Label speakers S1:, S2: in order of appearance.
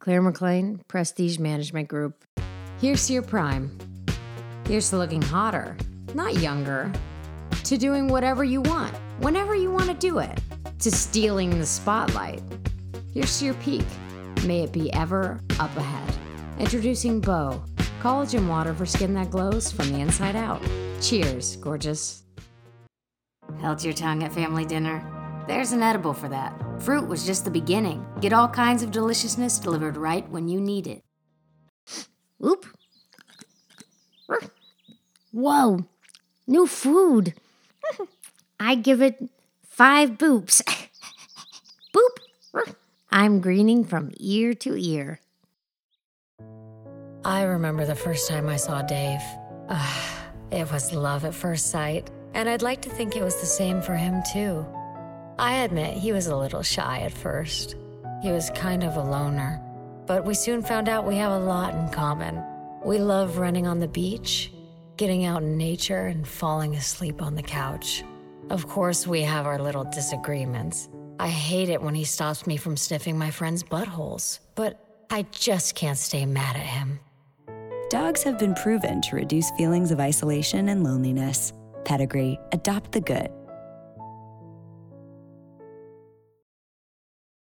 S1: Claire McLean, Prestige Management Group. Here's to your prime. Here's to looking hotter, not younger. To doing whatever you want, whenever you want to do it. To stealing the spotlight. Here's to your peak. May it be ever up ahead. Introducing Bow, collagen water for skin that glows from the inside out. Cheers, gorgeous. Held your tongue at family dinner? There's an edible for that. Fruit was just the beginning. Get all kinds of deliciousness delivered right when you need it. Oop. Whoa, new food. I give it 5 boops. Boop. I'm greening from ear to ear. I remember the first time I saw Dave. It was love at first sight, and I'd like to think it was the same for him too. I admit he was a little shy at first. He was kind of a loner, but we soon found out we have a lot in common. We love running on the beach, getting out in nature, and falling asleep on the couch. Of course, we have our little disagreements. I hate it when he stops me from sniffing my friends' buttholes, but I just can't stay mad at him.
S2: Dogs have been proven to reduce feelings of isolation and loneliness. Pedigree, adopt the good.